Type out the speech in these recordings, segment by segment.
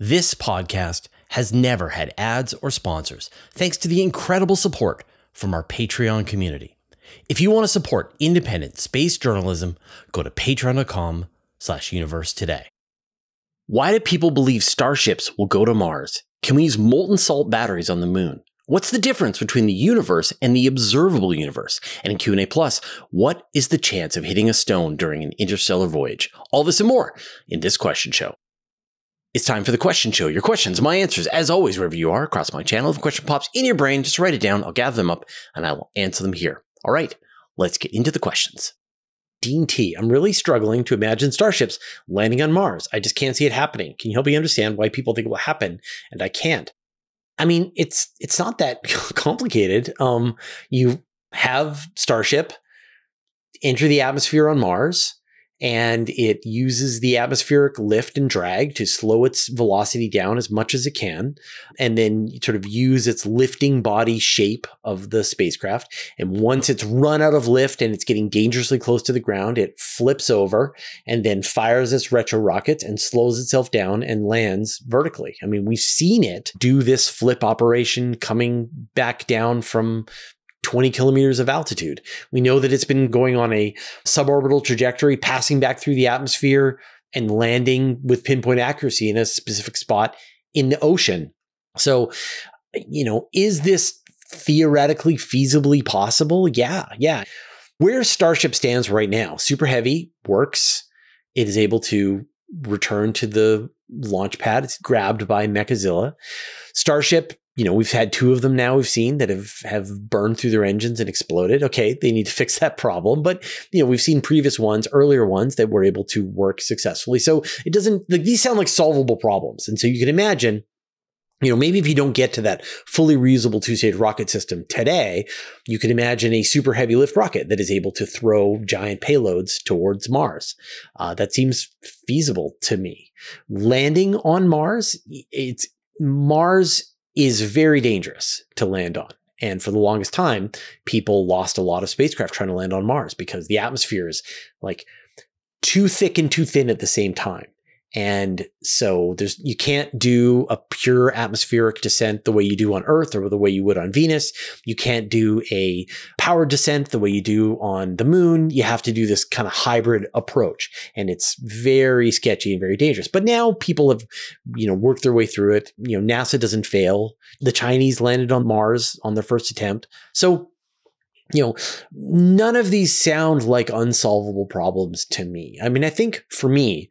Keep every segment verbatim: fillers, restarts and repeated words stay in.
This podcast has never had ads or sponsors, thanks to the incredible support from our Patreon community. If you want to support independent space journalism, go to patreon.com slash universe today. Why do people believe starships will go to Mars? Can we use molten salt batteries on the moon? What's the difference between the universe and the observable universe? And in Q and A Plus, what is the chance of hitting a stone during an interstellar voyage? All this and more in this question show. It's time for the question show. Your questions, my answers, as always, wherever you are across my channel. If a question pops in your brain, just write it down. I'll gather them up and I will answer them here. All right, let's get into the questions. Dean T, I'm really struggling to imagine starships landing on Mars. I just can't see it happening. Can you help me understand why people think it will happen and I can't? I mean, it's it's not that complicated. Um, you have Starship enter the atmosphere on Mars, and it uses the atmospheric lift and drag to slow its velocity down as much as it can, and then sort of use its lifting body shape of the spacecraft. And once it's run out of lift and it's getting dangerously close to the ground, it flips over and then fires its retro rockets and slows itself down and lands vertically. I mean, we've seen it do this flip operation coming back down from twenty kilometers of altitude. We know that it's been going on a suborbital trajectory, passing back through the atmosphere and landing with pinpoint accuracy in a specific spot in the ocean. So, you know, is this theoretically feasibly possible? Yeah, yeah. Where Starship stands right now, Super Heavy works. It is able to return to the launch pad. It's grabbed by Mechazilla. Starship, you know, we've had two of them now we've seen that have, have burned through their engines and exploded. Okay, they need to fix that problem. But, you know, we've seen previous ones, earlier ones that were able to work successfully. So it doesn't, like, these sound like solvable problems. And so you can imagine, you know, maybe if you don't get to that fully reusable two-stage rocket system today, you could imagine a super heavy lift rocket that is able to throw giant payloads towards Mars. Uh, that seems feasible to me. Landing on Mars, it's Mars is very dangerous to land on. And for the longest time, people lost a lot of spacecraft trying to land on Mars because the atmosphere is like too thick and too thin at the same time. And so there's you can't do a pure atmospheric descent the way you do on Earth or the way you would on Venus. You can't do a powered descent the way you do on the moon. You have to do this kind of hybrid approach. And it's very sketchy and very dangerous. But now people have, you know, worked their way through it. You know, NASA doesn't fail. The Chinese landed on Mars on their first attempt. So, you know, none of these sound like unsolvable problems to me. I mean, I think for me,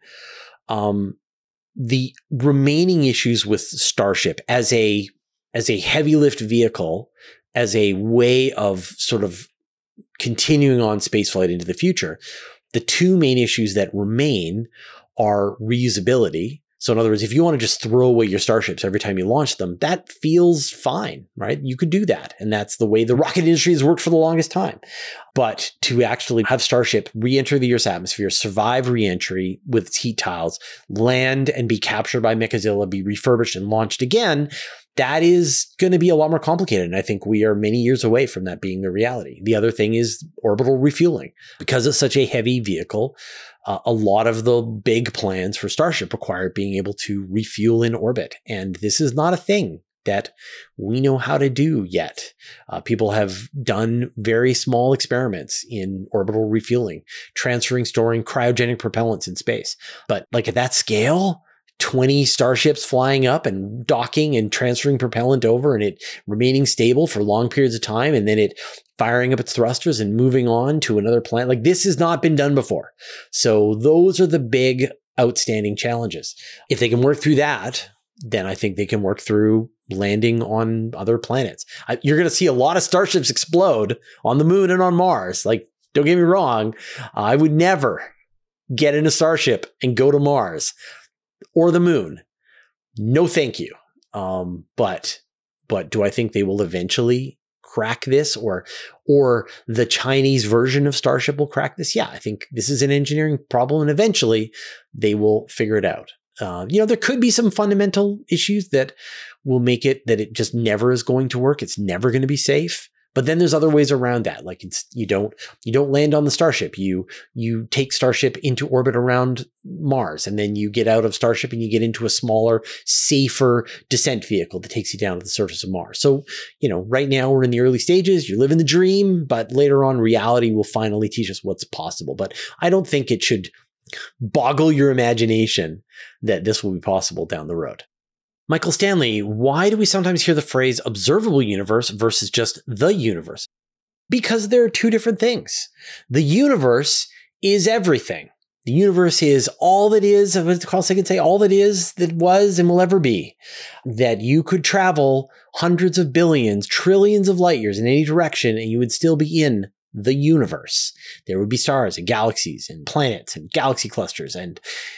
Um, the remaining issues with Starship as a as a heavy lift vehicle, as a way of sort of continuing on spaceflight into the future, the two main issues that remain are reusability. So in other words, if you want to just throw away your Starships every time you launch them, that feels fine, right? You could do that. And that's the way the rocket industry has worked for the longest time. But to actually have Starship re-enter the Earth's atmosphere, survive re-entry with its heat tiles, land and be captured by Mechazilla, be refurbished and launched again, that is going to be a lot more complicated. And I think we are many years away from that being the reality. The other thing is orbital refueling. Because it's such a heavy vehicle, uh, a lot of the big plans for Starship require being able to refuel in orbit. And this is not a thing that we know how to do yet. Uh, people have done very small experiments in orbital refueling, transferring, storing cryogenic propellants in space. But like at that scale, twenty Starships flying up and docking and transferring propellant over and it remaining stable for long periods of time and then it firing up its thrusters and moving on to another planet. Like this has not been done before. So those are the big outstanding challenges. If they can work through that, then I think they can work through landing on other planets. I, you're going to see a lot of Starships explode on the moon and on Mars. Like, don't get me wrong. I would never get in a Starship and go to Mars or the moon. No, thank you. Um, but, but do I think they will eventually crack this, or, or the Chinese version of Starship will crack this? Yeah, I think this is an engineering problem and eventually they will figure it out. Uh, you know, there could be some fundamental issues that will make it that it just never is going to work. It's never going to be safe. But then there's other ways around that. Like it's, you don't, you don't land on the Starship. You, you take Starship into orbit around Mars, and then you get out of Starship and you get into a smaller, safer descent vehicle that takes you down to the surface of Mars. So, you know, right now we're in the early stages. You're living the dream, but later on reality will finally teach us what's possible. But I don't think it should boggle your imagination that this will be possible down the road. Michael Stanley, why do we sometimes hear the phrase observable universe versus just the universe? Because there are two different things. The universe is everything. The universe is all that is, as Carl Sagan say, all that is, that was, and will ever be. That you could travel hundreds of billions, trillions of light years in any direction, and you would still be in the universe. There would be stars and galaxies and planets and galaxy clusters and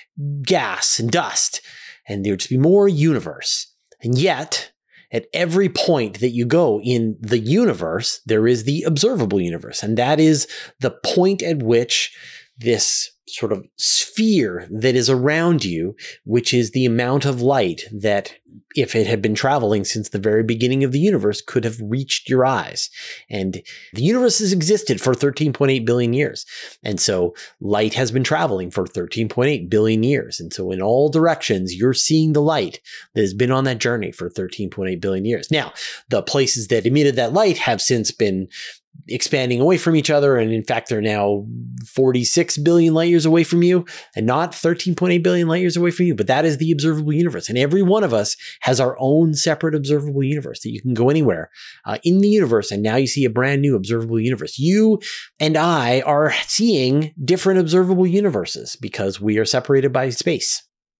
gas and dust. And there would just be more universe. And yet, at every point that you go in the universe, there is the observable universe. And that is the point at which this sort of sphere that is around you, which is the amount of light that, if it had been traveling since the very beginning of the universe, could have reached your eyes. And the universe has existed for thirteen point eight billion years. And so light has been traveling for thirteen point eight billion years. And so in all directions, you're seeing the light that has been on that journey for thirteen point eight billion years. Now, the places that emitted that light have since been expanding away from each other. And in fact, they're now forty-six billion light years away from you and not thirteen point eight billion light years away from you. But that is the observable universe. And every one of us has our own separate observable universe that you can go anywhere uh, in the universe. And now you see a brand new observable universe. You and I are seeing different observable universes because we are separated by space.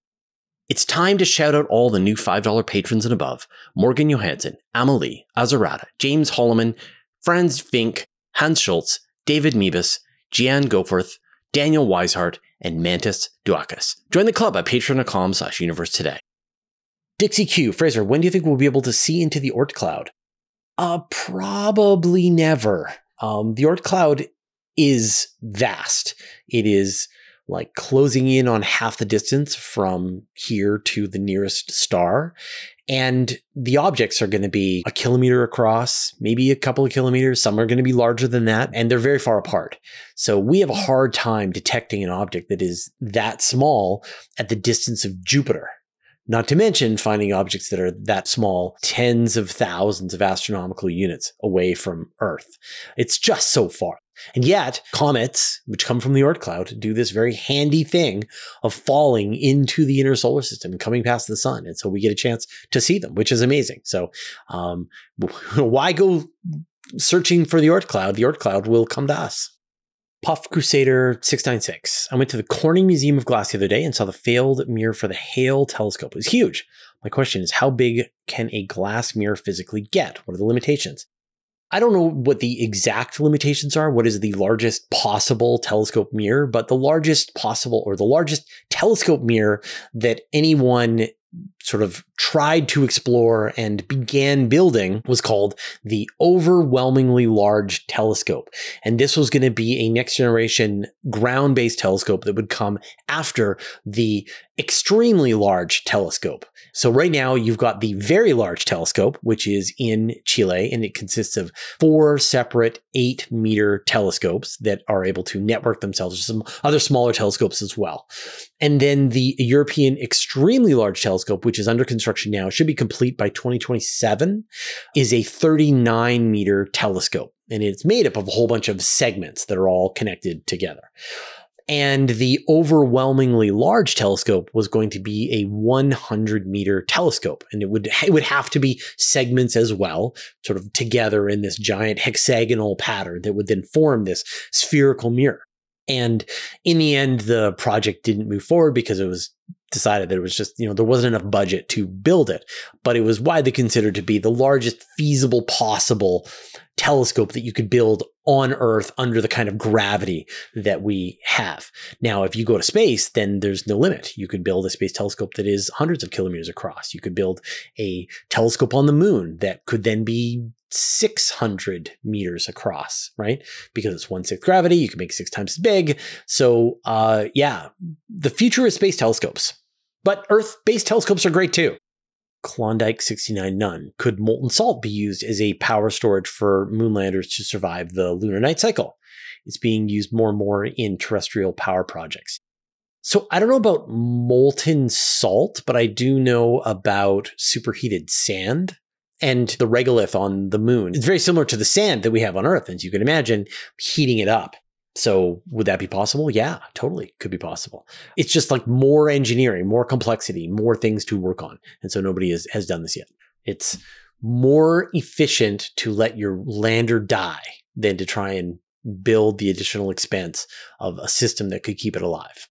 It's time to shout out all the new five dollar patrons and above: Morgan Johansson, Amelie, Azarada, James Holloman, Franz Fink, Hans Schultz, David Mebus, Gian Goforth, Daniel Weishart, and Mantis Duakas. Join the club at patreon.com slash universe today. Dixie Q, Fraser, when do you think we'll be able to see into the Oort cloud? Uh, probably never. Um, the Oort cloud is vast. It is like closing in on half the distance from here to the nearest star. And the objects are going to be a kilometer across, maybe a couple of kilometers. Some are going to be larger than that, and they're very far apart. So we have a hard time detecting an object that is that small at the distance of Jupiter. Not to mention finding objects that are that small, tens of thousands of astronomical units away from Earth. It's just so far. And yet, comets, which come from the Oort cloud, do this very handy thing of falling into the inner solar system and coming past the sun. And so we get a chance to see them, which is amazing. So um, why go searching for the Oort cloud? The Oort cloud will come to us. Puff Crusader six nine six. I went to the Corning Museum of Glass the other day and saw the failed mirror for the Hale telescope. It was huge. My question is, how big can a glass mirror physically get? What are the limitations? I don't know what the exact limitations are. What is the largest possible telescope mirror? But the largest possible, or the largest telescope mirror that anyone sort of tried to explore and began building was called the Overwhelmingly Large Telescope. And this was going to be a next generation ground-based telescope that would come after the Extremely Large Telescope. So right now you've got the Very Large Telescope, which is in Chile, and it consists of four separate eight meter telescopes that are able to network themselves with some other smaller telescopes as well. And then the European Extremely Large Telescope, which is under construction now, should be complete by twenty twenty-seven, is a thirty-nine meter telescope. And it's made up of a whole bunch of segments that are all connected together. And the Overwhelmingly Large Telescope was going to be a one hundred meter telescope. And it would, it would have to be segments as well, sort of together in this giant hexagonal pattern that would then form this spherical mirror. And in the end, the project didn't move forward because it was decided that it was just, you know, there wasn't enough budget to build it. But it was widely considered to be the largest feasible possible telescope that you could build on Earth under the kind of gravity that we have. Now, if you go to space, then there's no limit. You could build a space telescope that is hundreds of kilometers across. You could build a telescope on the moon that could then be six hundred meters across, right? Because it's one-sixth gravity, you can make six times as big. So, uh, yeah, the future is space telescopes. But Earth-based telescopes are great too. Klondike sixty-nine None? Could molten salt be used as a power storage for moonlanders to survive the lunar night cycle? It's being used more and more in terrestrial power projects. So I don't know about molten salt, but I do know about superheated sand and the regolith on the moon. It's very similar to the sand that we have on Earth, as you can imagine, heating it up. So would that be possible? Yeah, totally could be possible. It's just like more engineering, more complexity, more things to work on. And so nobody has, has done this yet. It's more efficient to let your lander die than to try and build the additional expense of a system that could keep it alive.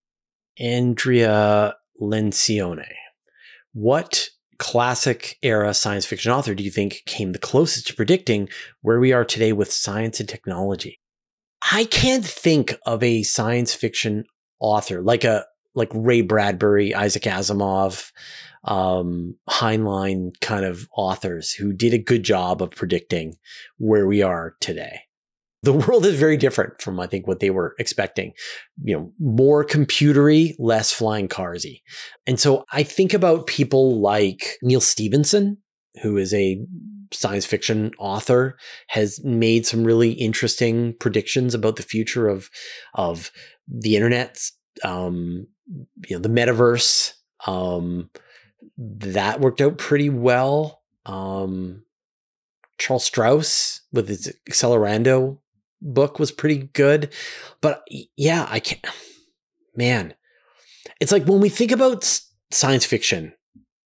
Andrea Lencioni. What classic era science fiction author do you think came the closest to predicting where we are today with science and technology? I can't think of a science fiction author like a like Ray Bradbury, Isaac Asimov, um, Heinlein kind of authors who did a good job of predicting where we are today. The world is very different from, I think, what they were expecting. You know, more computery, less flying carsy. And so I think about people like Neil Stephenson, who is a science fiction author, has made some really interesting predictions about the future of, of the internet, um, you know, the metaverse. Um, that worked out pretty well. Um, Charles Strauss with his Accelerando book was pretty good. But yeah, I can't, man, it's like when we think about science fiction,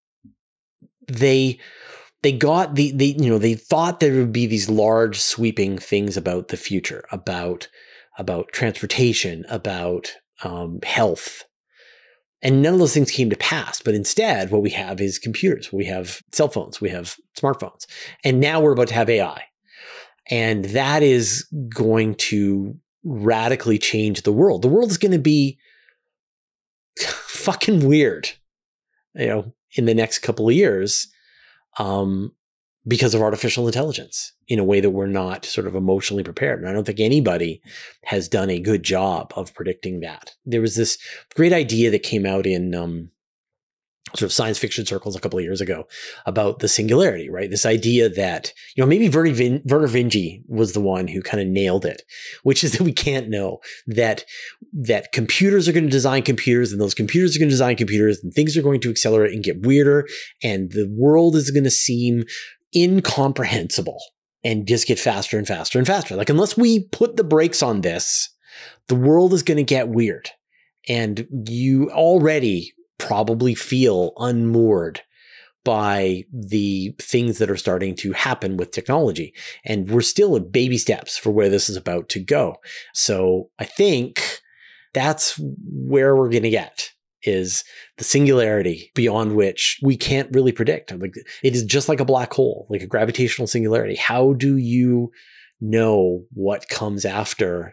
they, they got the, they, you know, they thought there would be these large sweeping things about the future, about, about transportation, about um, health. And none of those things came to pass. But instead, what we have is computers. We have cell phones. We have smartphones. And now we're about to have A I. And that is going to radically change the world. The world is going to be fucking weird, you know, in the next couple of years, um, because of artificial intelligence in a way that we're not sort of emotionally prepared. And I don't think anybody has done a good job of predicting that. There was this great idea that came out in, um, sort of science fiction circles a couple of years ago about the singularity, right? This idea that, you know, maybe Werner, Vin- Werner Vinge was the one who kind of nailed it, which is that we can't know that, that computers are going to design computers and those computers are going to design computers and things are going to accelerate and get weirder and the world is going to seem incomprehensible and just get faster and faster and faster. Like, unless we put the brakes on this, the world is going to get weird. And you already probably feel unmoored by the things that are starting to happen with technology. And we're still at baby steps for where this is about to go. So I think that's where we're going to get, is the singularity beyond which we can't really predict. Like, it is just like a black hole, like a gravitational singularity. How do you know what comes after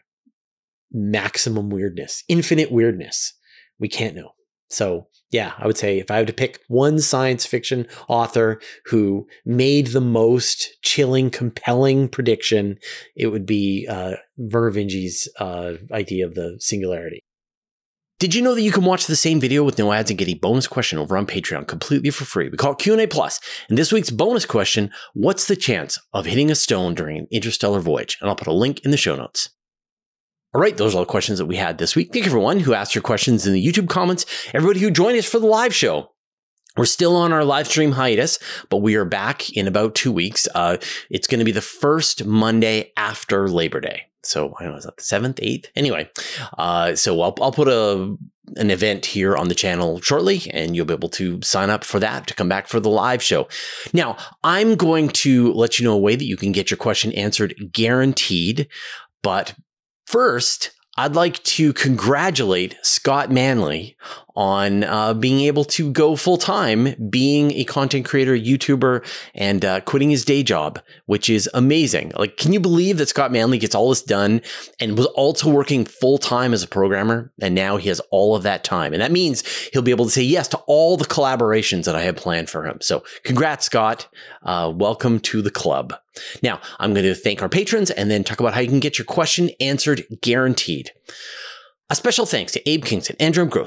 maximum weirdness, infinite weirdness? We can't know. So yeah, I would say if I had to pick one science fiction author who made the most chilling, compelling prediction, it would be uh, Werner Vinge's uh, idea of the singularity. Did you know that you can watch the same video with no ads and get a bonus question over on Patreon completely for free? We call it Q and A Plus. And this week's bonus question, what's the chance of hitting a stone during an interstellar voyage? And I'll put a link in the show notes. All right, those are all the questions that we had this week. Thank you everyone who asked your questions in the YouTube comments, everybody who joined us for the live show. We're still on our live stream hiatus, but we are back in about two weeks. Uh, it's going to be the first Monday after Labor Day. So I don't know, is that the seventh, eighth? Anyway, uh, so I'll, I'll put a an event here on the channel shortly, and you'll be able to sign up for that to come back for the live show. Now, I'm going to let you know a way that you can get your question answered guaranteed, but first, I'd like to congratulate Scott Manley on uh, being able to go full time, being a content creator, YouTuber, and uh, quitting his day job, which is amazing. Like, can you believe that Scott Manley gets all this done and was also working full time as a programmer? And now he has all of that time. And that means he'll be able to say yes to all the collaborations that I have planned for him. So congrats, Scott. Uh, welcome to the club. Now, I'm going to thank our patrons and then talk about how you can get your question answered guaranteed. A special thanks to Abe Kingston, Andrew Gross,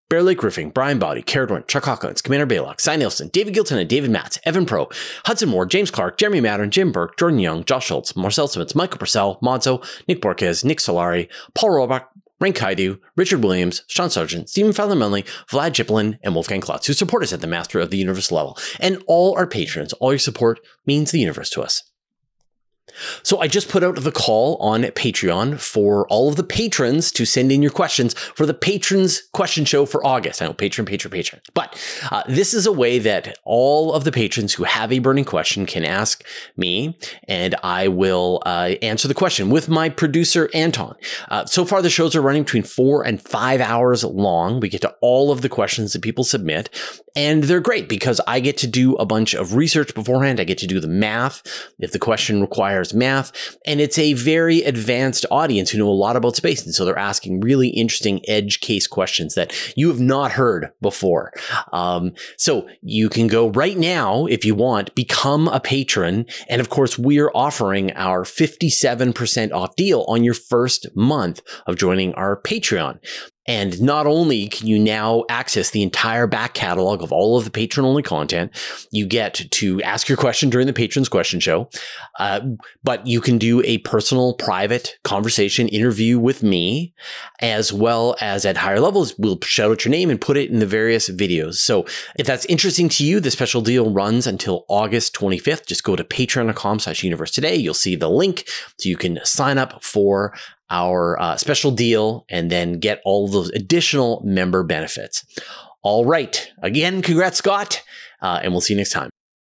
Bear Lake Roofing, Brian Bowdy, Caradwin, Chuck Hawkins, Commander Baylock, Cy Nielsen, David Gilton, and David Matz, Evan Pro, Hudson Moore, James Clark, Jeremy Mattern, Jim Burke, Jordan Young, Josh Schultz, Marcel Simmons, Michael Purcell, Monzo, Nick Borges, Nick Solari, Paul Robach, Rank Kaidu, Richard Williams, Sean Sargent, Stephen Fowler-Munley, Vlad Chiplin, and Wolfgang Klotz, who support us at the Master of the Universe level. And all our patrons, all your support means the universe to us. So I just put out the call on Patreon for all of the patrons to send in your questions for the patrons question show for August. I know patron, patron, patron. But uh, this is a way that all of the patrons who have a burning question can ask me, and I will uh, answer the question with my producer, Anton. Uh, so far, the shows are running between four and five hours long. We get to all of the questions that people submit, and they're great because I get to do a bunch of research beforehand. I get to do the math if the question requires math, and it's a very advanced audience who know a lot about space, and so they're asking really interesting edge case questions that you have not heard before. Um, so you can go right now if you want, become a patron, and of course we're offering our fifty-seven percent off deal on your first month of joining our Patreon. And not only can you now access the entire back catalog of all of the patron-only content, you get to ask your question during the Patrons Question Show, uh, but you can do a personal, private conversation interview with me, as well as at higher levels, we'll shout out your name and put it in the various videos. So if that's interesting to you, the special deal runs until August twenty-fifth. Just go to patreon.com slash universe today. You'll see the link so you can sign up for our uh, special deal and then get all of those additional member benefits. All right. Again, congrats, Scott, uh, and we'll see you next time.